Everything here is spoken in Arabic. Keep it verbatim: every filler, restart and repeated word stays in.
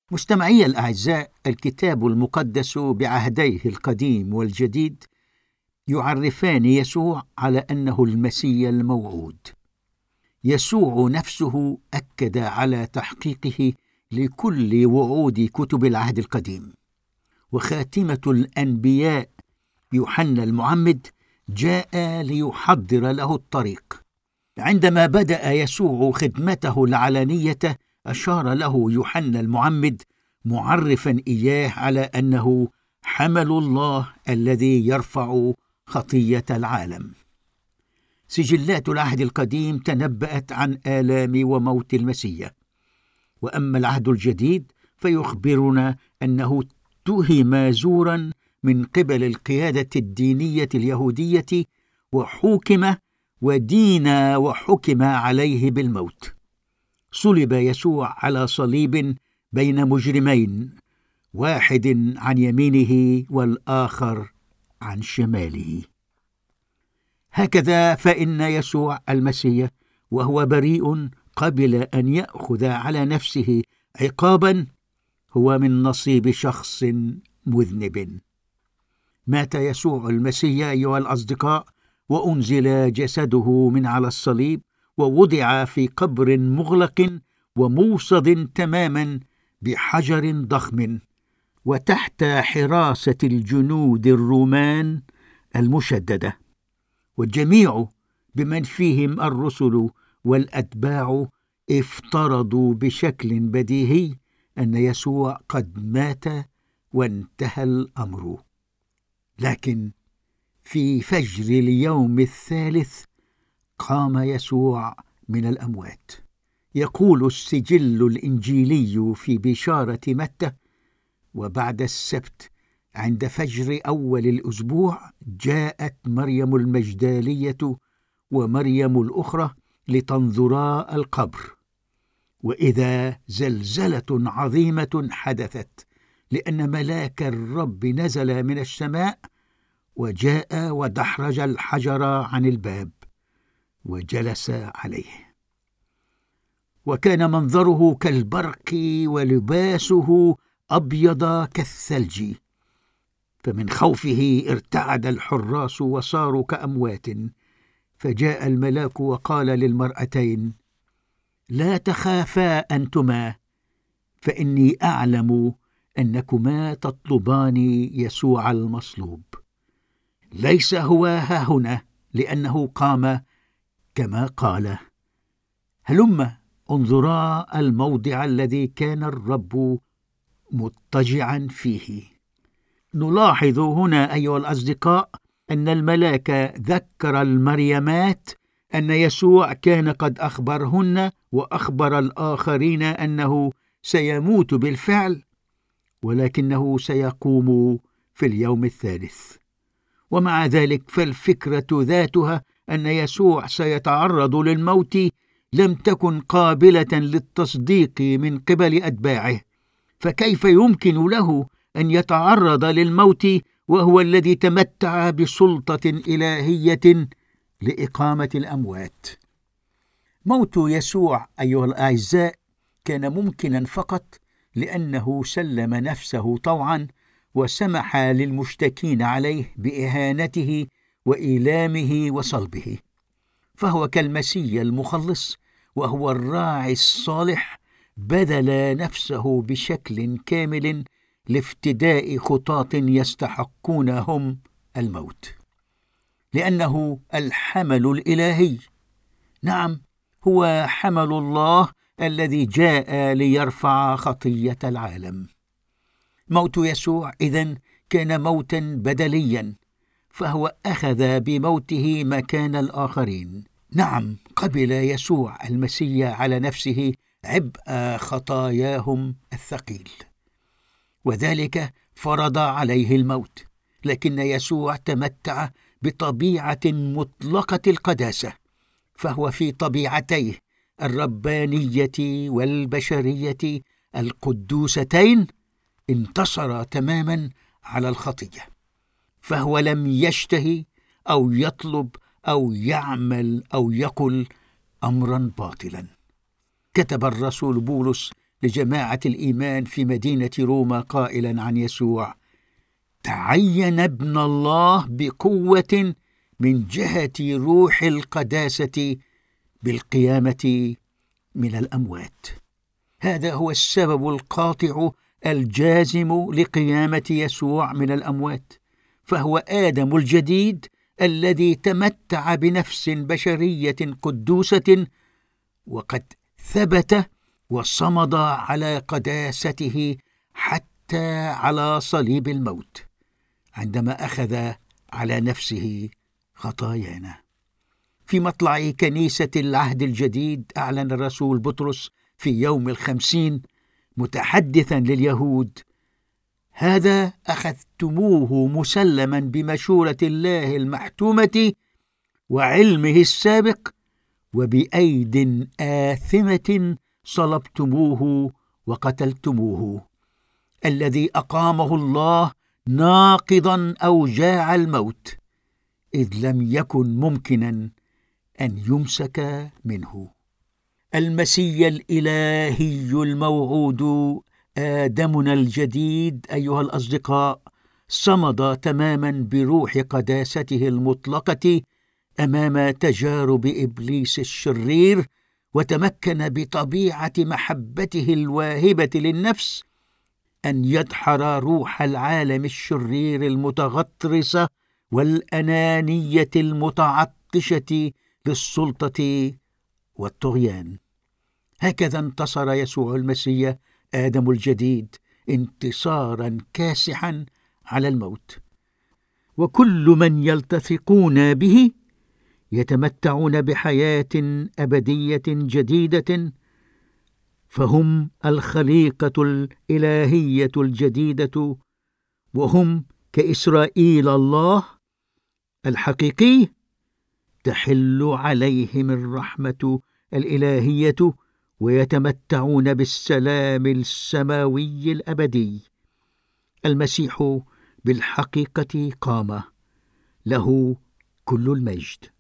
مستمعي الأعزاء، الكتاب المقدس بعهديه القديم والجديد يعرفان يسوع على أنه المسيا الموعود. يسوع نفسه أكد على تحقيقه لكل وعود كتب العهد القديم، وخاتمة الأنبياء يوحنا المعمد جاء ليحضر له الطريق. عندما بدأ يسوع خدمته العلانية أشار له يوحنا المعمد معرفا إياه على أنه حمل الله الذي يرفع خطية العالم. سجلات العهد القديم تنبأت عن آلام وموت المسيح، وأما العهد الجديد فيخبرنا أنه اتهم زورا من قبل القيادة الدينية اليهودية وحوكم ودين وحكم عليه بالموت. صلب يسوع على صليب بين مجرمين، واحد عن يمينه والآخر عن شماله. هكذا فإن يسوع المسيح وهو بريء قبل أن يأخذ على نفسه عقابا هو من نصيب شخص مذنب. مات يسوع المسيح أيها الأصدقاء، وأنزل جسده من على الصليب ووضع في قبر مغلق وموصد تماما بحجر ضخم، وتحت حراسة الجنود الرومان المشددة، والجميع بمن فيهم الرسل والأتباع افترضوا بشكل بديهي أن يسوع قد مات وانتهى الأمر. لكن في فجر اليوم الثالث قام يسوع من الأموات. يقول السجل الإنجيلي في بشارة متى: وبعد السبت عند فجر أول الأسبوع جاءت مريم المجدالية ومريم الأخرى لتنظرا القبر، وإذا زلزلة عظيمة حدثت، لأن ملاك الرب نزل من السماء وجاء ودحرج الحجر عن الباب وجلس عليه. وكان منظره كالبرق ولباسه أبيض كالثلج، فمن خوفه ارتعد الحراس وصاروا كأموات. فجاء الملاك وقال للمرأتين: لا تخافا أنتما، فإني أعلم أنكما تطلبان يسوع المصلوب. ليس هو هاهنا، لأنه قام كما قال. هلما انظرا الموضع الذي كان الرب مضطجعا فيه. نلاحظ هنا أيها الأصدقاء أن الملاك ذكر المريمات أن يسوع كان قد أخبرهن وأخبر الآخرين أنه سيموت بالفعل، ولكنه سيقوم في اليوم الثالث. ومع ذلك فالفكرة ذاتها أن يسوع سيتعرض للموت لم تكن قابلة للتصديق من قبل أتباعه. فكيف يمكن له أن يتعرض للموت وهو الذي تمتع بسلطة إلهية لإقامة الأموات؟ موت يسوع أيها الأعزاء كان ممكنا فقط لأنه سلم نفسه طوعا وسمح للمشتكين عليه بإهانته وإيلامه وصلبه. فهو كالمسيا المخلص، وهو الراعي الصالح، بذل نفسه بشكل كامل لافتداء خطاة يستحقون هم الموت، لأنه الحمل الإلهي. نعم، هو حمل الله الذي جاء ليرفع خطية العالم. موت يسوع إذن كان موتا بدليا، فهو أخذ بموته مكان الآخرين. نعم، قبل يسوع المسيح على نفسه عبء خطاياهم الثقيل، وذلك فرض عليه الموت. لكن يسوع تمتع بطبيعة مطلقة القداسة، فهو في طبيعتيه الربانية والبشرية القدوستين انتصر تماما على الخطية. فهو لم يشتهي أو يطلب أو يعمل أو يقل أمرا باطلا. كتب الرسول بولس لجماعة الإيمان في مدينة روما قائلا عن يسوع: تعين ابن الله بقوة من جهة روح القداسة بالقيامة من الأموات. هذا هو السبب القاطع الجازم لقيامة يسوع من الأموات، فهو آدم الجديد الذي تمتع بنفس بشرية قدوسة، وقد ثبت وصمد على قداسته حتى على صليب الموت عندما أخذ على نفسه خطايانا. في مطلع كنيسة العهد الجديد أعلن الرسول بطرس في يوم الخمسين متحدثا لليهود: هذا أخذتموه مسلما بمشورة الله المحتومة وعلمه السابق، وبأيد آثمة صلبتموه وقتلتموه، الذي أقامه الله ناقضا أوجاع الموت، إذ لم يكن ممكنا أن يمسك منه. المسيا الإلهي الموعود آدمنا الجديد أيها الأصدقاء صمد تماما بروح قداسته المطلقة أمام تجارب إبليس الشرير، وتمكن بطبيعة محبته الواهبة للنفس أن يدحر روح العالم الشرير المتغطرس والأنانية المتعطشة للسلطة والطغيان. هكذا انتصر يسوع المسيح آدم الجديد انتصارا كاسحا على الموت، وكل من يلتصقون به يتمتعون بحياة أبدية جديدة، فهم الخليقة الإلهية الجديدة، وهم كإسرائيل الله الحقيقي، تحل عليهم الرحمة الإلهية ويتمتعون بالسلام السماوي الأبدي. المسيح بالحقيقة قام، له كل المجد.